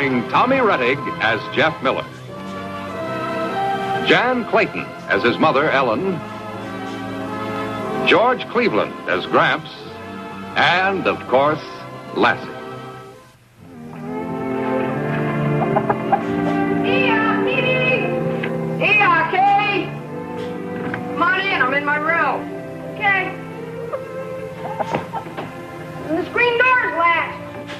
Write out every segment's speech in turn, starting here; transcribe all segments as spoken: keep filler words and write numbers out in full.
starring Tommy Rettig as Jeff Miller, Jan Clayton as his mother, Ellen, George Cleveland as Gramps, and, of course, Lassie. Eeyah, Petey! Eeyah, Kay! Come on in, I'm in my room. Okay. And the screen door's latched.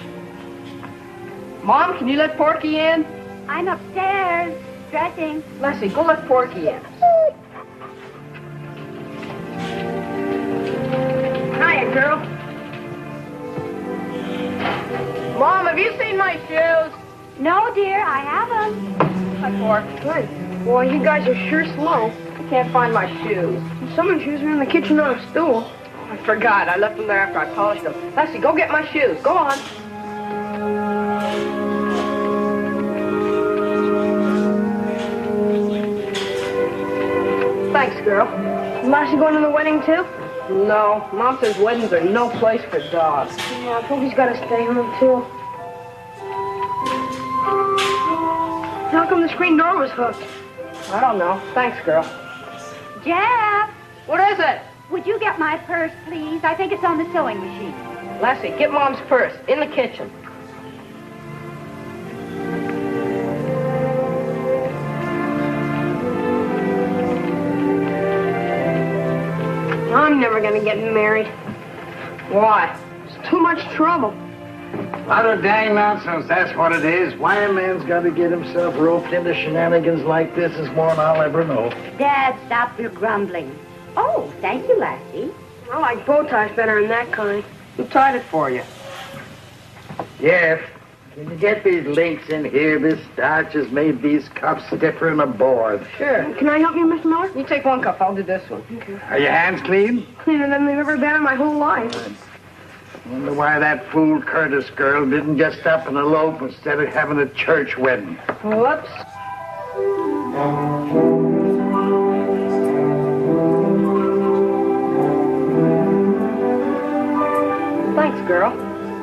Mom, can you let Porky in? I'm upstairs, dressing. Lassie, go let Porky in. Hiya, girl. Mom, have you seen my shoes? No, dear, I haven't. Hi, Pork. Good. Boy, you guys are sure slow. I can't find my shoes. Some of the shoes are in the kitchen on a stool. Oh, I forgot. I left them there after I polished them. Lassie, go get my shoes. Go on. Thanks, girl. Is Lassie going to the wedding, too? No. Mom says weddings are no place for dogs. Yeah, I think he's got to stay home, too. How come the screen door was hooked? I don't know. Thanks, girl. Jeff, What is it? would you get my purse, please? I think it's on the sewing machine. Lassie, get Mom's purse in the kitchen. I'm never going to get married. Why? It's too much trouble. Utter dang nonsense, that's what it is. Why a man's got to get himself roped into shenanigans like this is more than I'll ever know. Dad, stop your grumbling. Oh, thank you, Lassie. I like bow ties better than that kind. Who tied it for you? Jeff, can you get these links in here? This starch has made these cuffs stiffer than a board. Sure. Can I help you, Miss Miller? You take one cup. I'll do this one. Okay. Are your hands clean? Cleaner than they've ever been in my whole life. Wonder why that fool Curtis girl didn't just up and elope instead of having a church wedding. Whoops. Thanks, girl.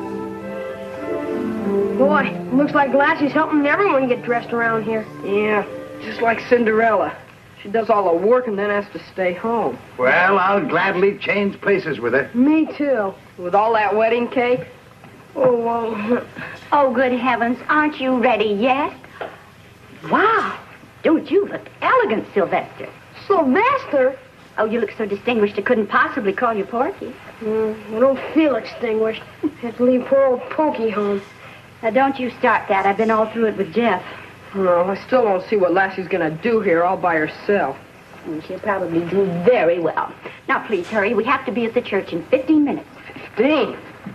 Boy, looks like Lassie's helping everyone get dressed around here. Yeah, just like Cinderella. She does all the work and then has to stay home. Well, I'll gladly change places with her. Me too. With all that wedding cake? Oh, well... Oh, good heavens, aren't you ready yet? Wow, don't you look elegant, Sylvester? Sylvester? Oh, you look so distinguished I couldn't possibly call you Porky. Mm, I don't feel extinguished. I have to leave poor old Pokey home. Now, don't you start that. I've been all through it with Jeff. No, I still don't see what Lassie's gonna do here all by herself. And she'll probably do very well. Now, please hurry. We have to be at the church in fifteen minutes. Fifteen?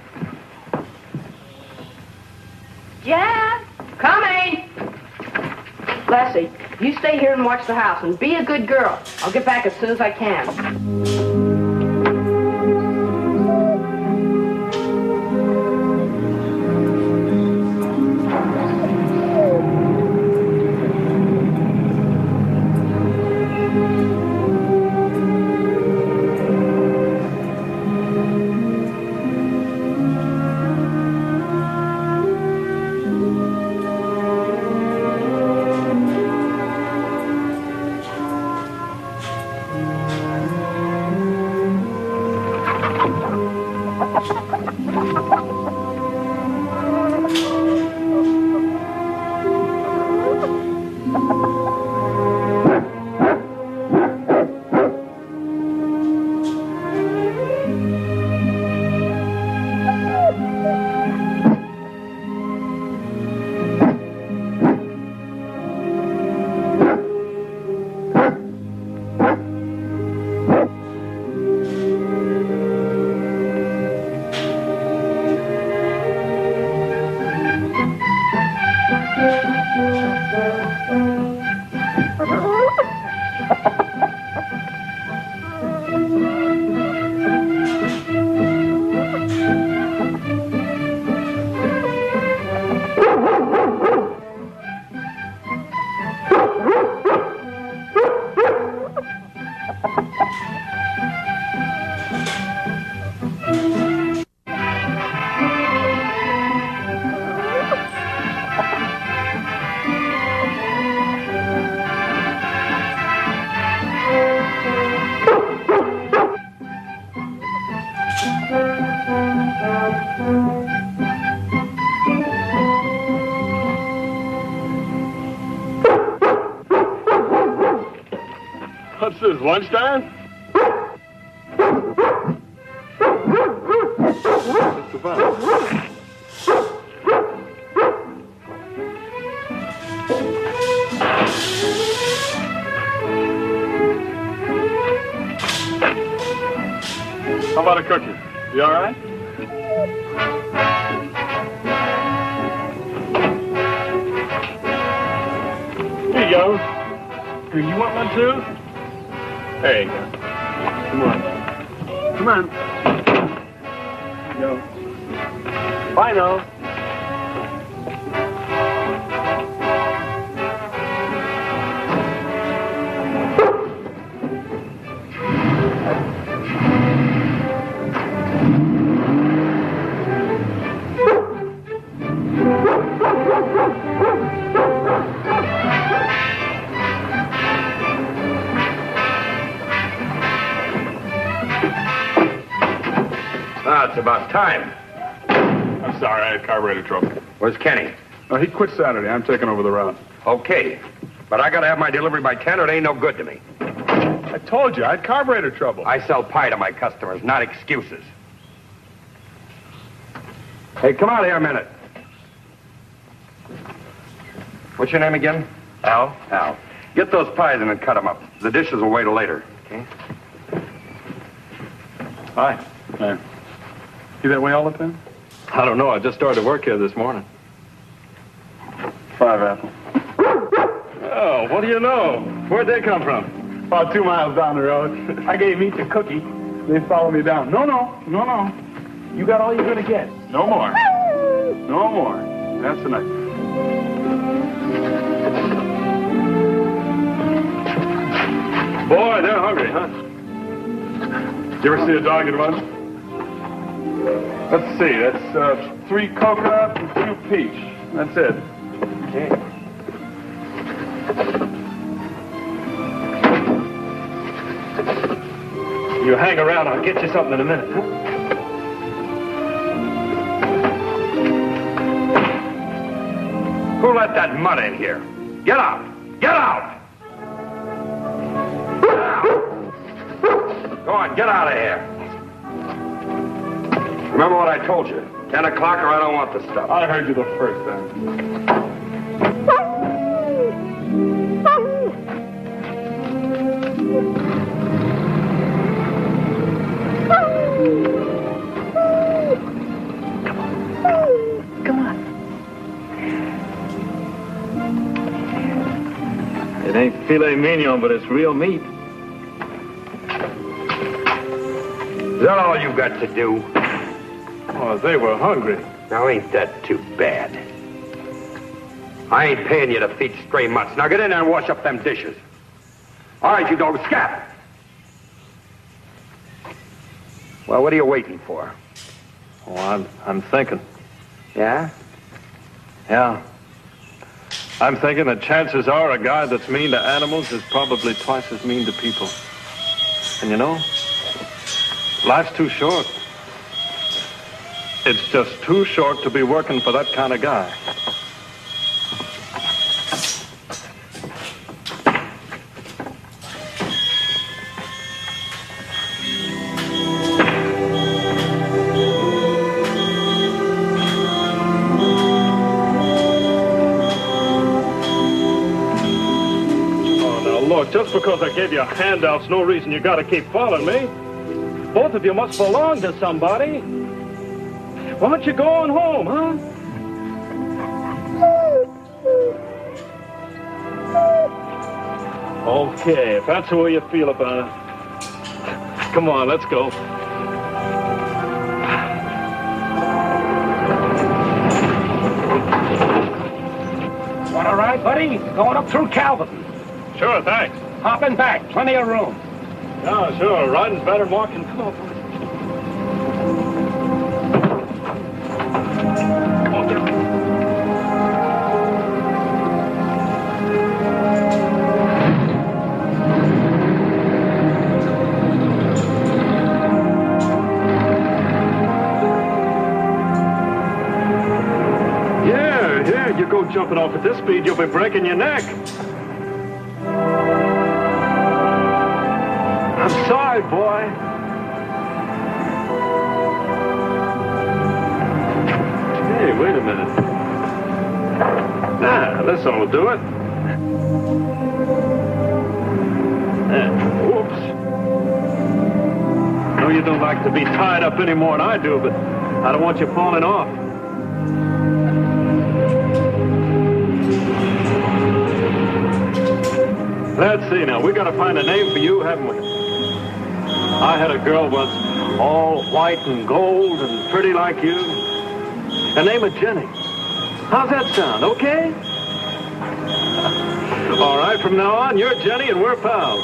Jeff! Coming! Lassie, you stay here and watch the house and be a good girl. I'll get back as soon as I can. lunchtime? What's the fun? How about a cookie? You all right? Here you go. Do you want one too? There you go. Come on. Come on. Here you go. Bye now. Ah, it's about time. I'm sorry, I had carburetor trouble. Where's Kenny? Oh, he quit Saturday. I'm taking over the route. Okay. But I gotta have my delivery by ten or it ain't no good to me. I told you, I had carburetor trouble. I sell pie to my customers, not excuses. Hey, come out here a minute. What's your name again? Al? Al. Get those pies and then cut them up. The dishes will wait till later, okay? Hi. Hi. You that way all the time? I don't know. I just started to work here this morning. Five apple. Oh, what do you know? Where'd they come from? About two miles down the road. I gave each a cookie. They followed me down. No, no, no, no. You got all you're gonna get. No more. No more. That's enough. Boy, they're hungry, huh? You ever see a dog at once? Let's see. That's uh, three coconut and two peach. That's it. Okay. You hang around. I'll get you something in a minute, huh? Who let that mud in here? Get out! Get out! Get out! Go on, get out of here. Remember what I told you. Ten o'clock or I don't want the stuff. I heard you the first time. Come on. It ain't filet mignon, but it's real meat. Is that all you got to do? Oh, they were hungry. Now, ain't that too bad? I ain't paying you to feed stray mutts. Now, get in there and wash up them dishes. All right, you dogs, scat. Well, what are you waiting for? Oh, I'm, I'm thinking. Yeah? Yeah. I'm thinking that chances are a guy that's mean to animals is probably twice as mean to people. And you know, life's too short. It's just too short to be working for that kind of guy. Oh, now look, just because I gave you handouts, no reason you gotta keep following me. Both of you must belong to somebody. Why don't you go on home, huh? Okay, if that's the way you feel about it. Come on, let's go. Want to ride, buddy? Going up through Calvin. Sure, thanks. Hopping back. Plenty of room. Yeah, sure. Riding's better than walking. Come on, boys. Yeah, yeah, you go jumping off at this speed, you'll be breaking your neck. I'm sorry, boy. Hey, wait a minute. Ah, this ought to do it. Ah, whoops. I know you don't like to be tied up any more than I do, but I don't want you falling off. Let's see now. We got to find a name for you, haven't we? I had a girl once, all white and gold and pretty like you. Her name was Jenny. How's that sound? Okay? All right, from now on, you're Jenny and we're pals.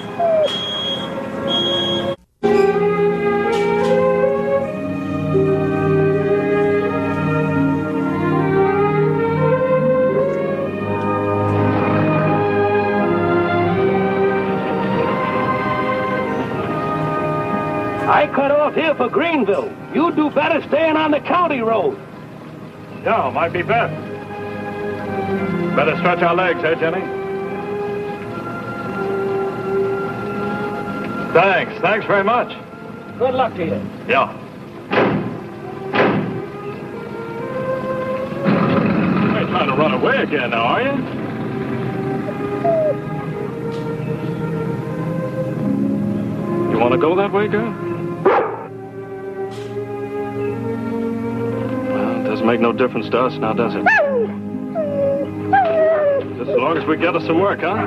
I cut off here for Greenville. You do better staying on the county road. Yeah, might be best. Better stretch our legs, eh, Jenny? Thanks. Thanks very much. Good luck to you. Yeah. You ain't trying to run away again now, are you? You want to go that way, girl? Doesn't make no difference to us now, does it? Just as long as we get us some work, huh?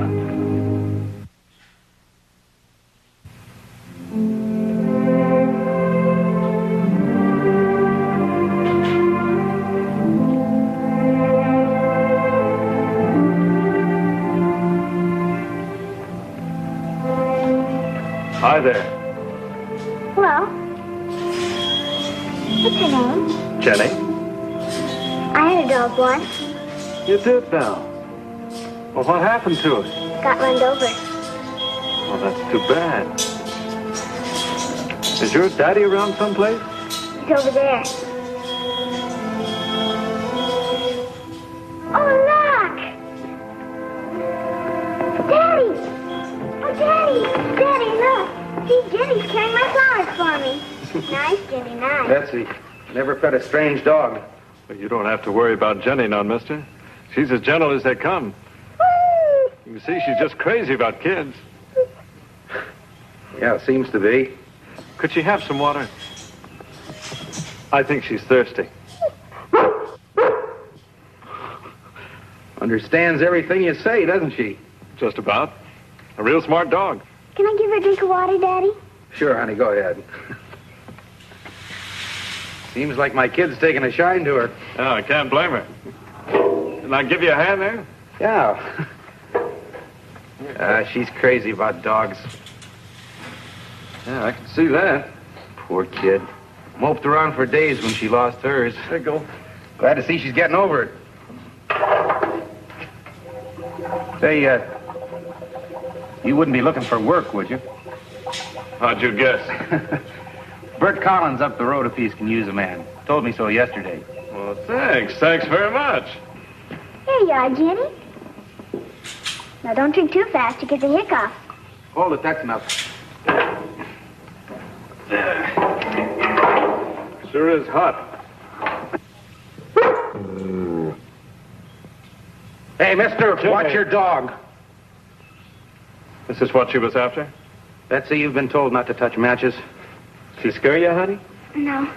Hi there. Hello. What's your name? Jenny? I had a dog once. You did now. Well, what happened to it? Got run over. Well, that's too bad. Is your daddy around someplace? He's over there. Oh, look! Daddy! Oh, Daddy! Daddy, look! See, Jenny's carrying my flowers for me. Nice, Jenny, nice. Betsy, never fed a strange dog. Well, you don't have to worry about Jenny now, mister. She's as gentle as they come. You can see she's just crazy about kids. Yeah, seems to be. Could she have some water? I think she's thirsty. Understands everything you say, doesn't she? Just about. A real smart dog. Can I give her a drink of water, Daddy? Sure, honey, go ahead. Seems like my kid's taking a shine to her. Oh, I can't blame her. Can I give you a hand there? Yeah. Uh, she's crazy about dogs. Yeah, I can see that. Poor kid. Moped around for days when she lost hers. There you go. Glad to see she's getting over it. Say, uh, you wouldn't be looking for work, would you? How'd you guess? Bert Collins up the road a piece can use a man. Told me so yesterday. Well, thanks. Thanks very much. Here you are, Jenny. Now, don't drink too fast. You get the hiccup. Hold it, that's enough. Sure is hot. Hey, mister, Jimmy. watch your dog. This is what she was after? Betsy, you've been told not to touch matches. She scare you, honey? No.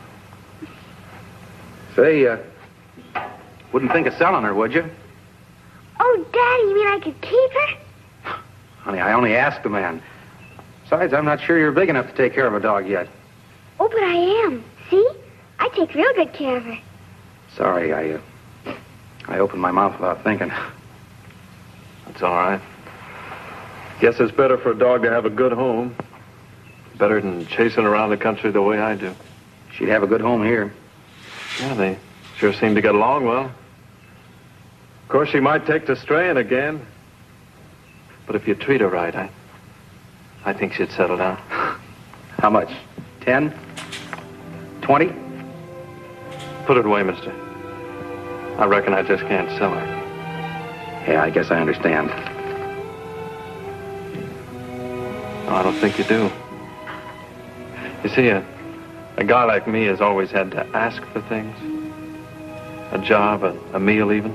Say, uh, wouldn't think of selling her, would you? Oh, Daddy, you mean I could keep her? Honey, I only asked the man. Besides, I'm not sure you're big enough to take care of a dog yet. Oh, but I am. See? I take real good care of her. Sorry, I, uh, I opened my mouth without thinking. That's all right. Guess it's better for a dog to have a good home. Better than chasing around the country the way I do. She'd have a good home here. Yeah, they sure seem to get along well. Of course, she might take to straying again. But if you treat her right, I, I think she'd settle down. How much? Ten? Twenty? Put it away, mister. I reckon I just can't sell her. Yeah, I guess I understand. No, I don't think you do. You see, a, a guy like me has always had to ask for things. A job, a, a meal even.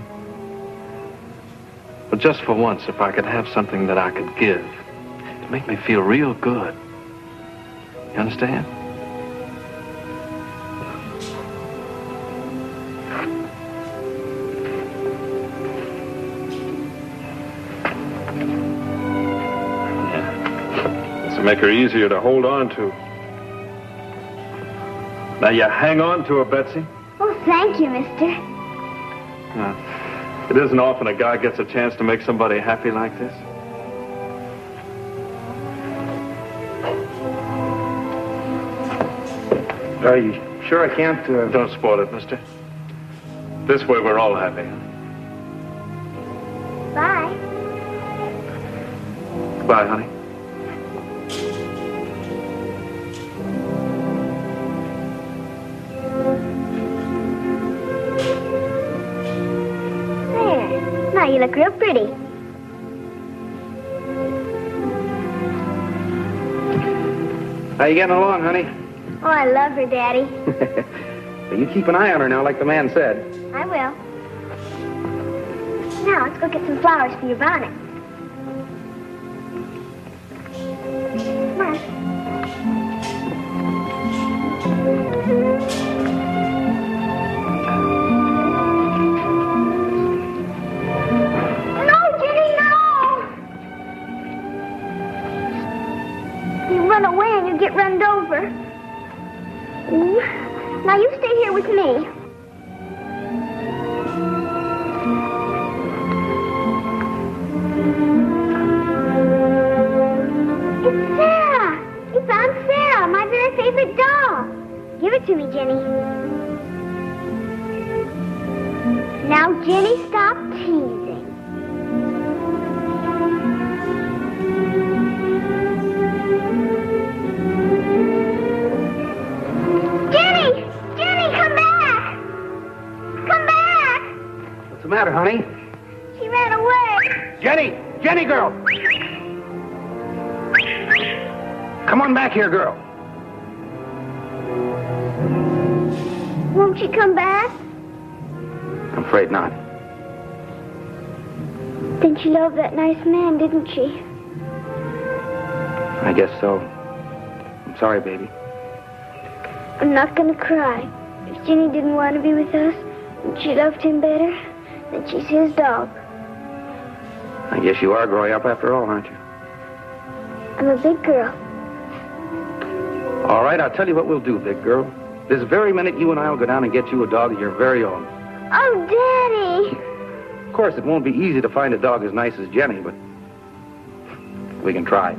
But just for once, if I could have something that I could give, it'd make me feel real good. You understand? Yeah. This will make her easier to hold on to. Now you hang on to her, Betsy. Oh, thank you, mister. Uh, it isn't often a guy gets a chance to make somebody happy like this. Are you sure I can't? Uh... Don't spoil it, mister. This way we're all happy. Bye. Goodbye, honey. There. Now you look real pretty. How you getting along, honey? Oh, I love her, Daddy. Well, you keep an eye on her now, like the man said. I will. Now, let's go get some flowers for your bonnet. Come on. No, Jenny, no! You run away and you get run over. Now you stay here with me. It's Sarah! You found Sarah, my very favorite doll. Give it to me, Jenny. Now, Jenny, stop teasing. What's the matter, honey? She ran away. Jenny! Jenny, girl! Come on back here, girl. Won't she come back? I'm afraid not. Then she loved that nice man, didn't she? I guess so. I'm sorry, baby. I'm not gonna cry. If Jenny didn't want to be with us, and she loved him better, then she's his dog. I guess you are growing up after all, aren't you? I'm a big girl. All right, I'll tell you what we'll do, big girl. This very minute, you and I will go down and get you a dog of your very own. Oh, Daddy! Of course, it won't be easy to find a dog as nice as Jenny, but we can try.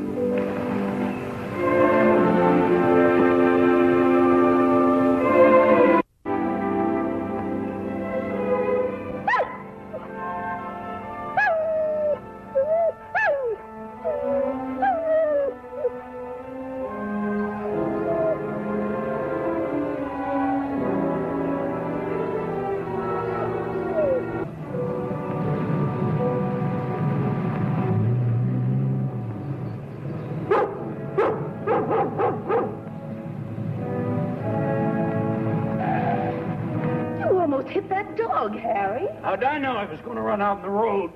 Hit that dog, Harry. How'd I know I was going to run out in the road?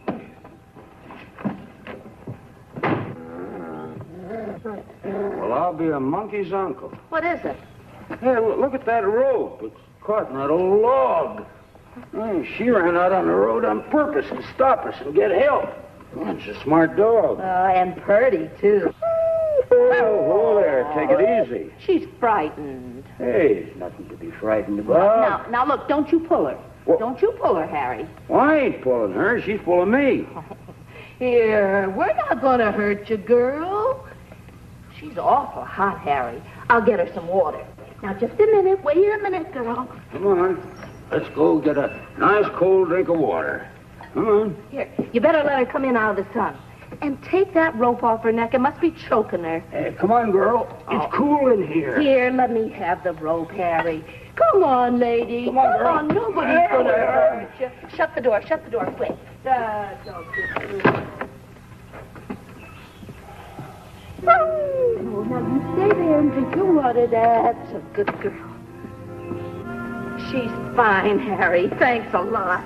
Well, I'll be a monkey's uncle. What is it? Hey, look, look at that rope. It's caught in that old log. Oh, she ran out on the road on purpose to stop us and get help. Oh, it's a smart dog. Oh, and purty, too. Oh, whoa there. Take it easy. She's frightened. Hey, there's nothing to be frightened about. Now, now, look, don't you pull her. What? Don't you pull her, Harry. Well, I ain't pulling her. She's pulling me. Here, we're not going to hurt you, girl. She's awful hot, Harry. I'll get her some water. Now, just a minute. Wait here a minute, girl. Come on. Let's go get a nice cold drink of water. Come on. Here, you better let her come in out of the sun. And take that rope off her neck. It must be choking her. Hey, come on, girl. It's Oh. cool in here. Here, let me have the rope, Harry. Come on, lady. Come on, girl. Nobody's There going to we are. hurt you. Shut the door. Shut the door, quick. That's okay. Oh, now you stay there and drink your water. That's a good girl. She's fine, Harry. Thanks a lot.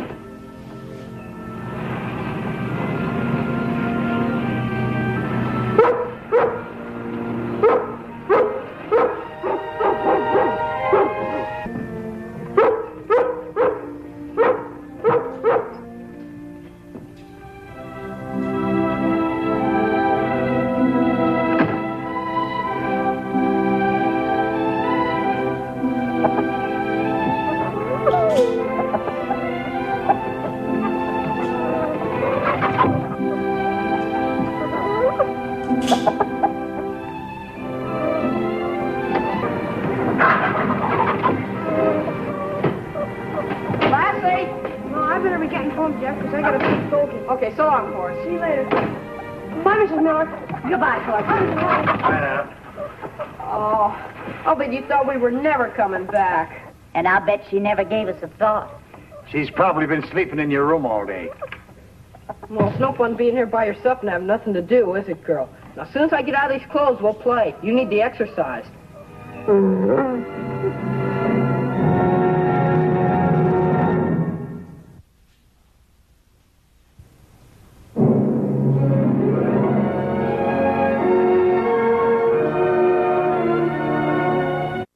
Okay, so long, Forrest. See you later. Bye, Missus Miller. Goodbye, Clark. Bye now. Oh, oh, but you thought we were never coming back. And I'll bet she never gave us a thought. She's probably been sleeping in your room all day. Well, it's no fun being here by yourself and having nothing to do, is it, girl? Now, as soon as I get out of these clothes, we'll play. You need the exercise. Mm-hmm.